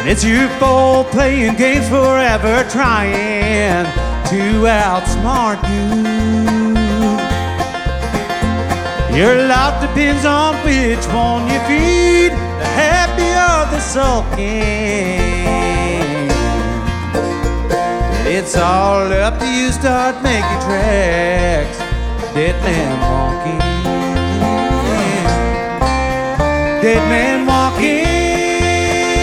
It's your fault playing games forever, trying to outsmart you. Your life depends on which one you feed, the happy or the sulking. It's all up to you, start making tracks, dead man walking. Dead man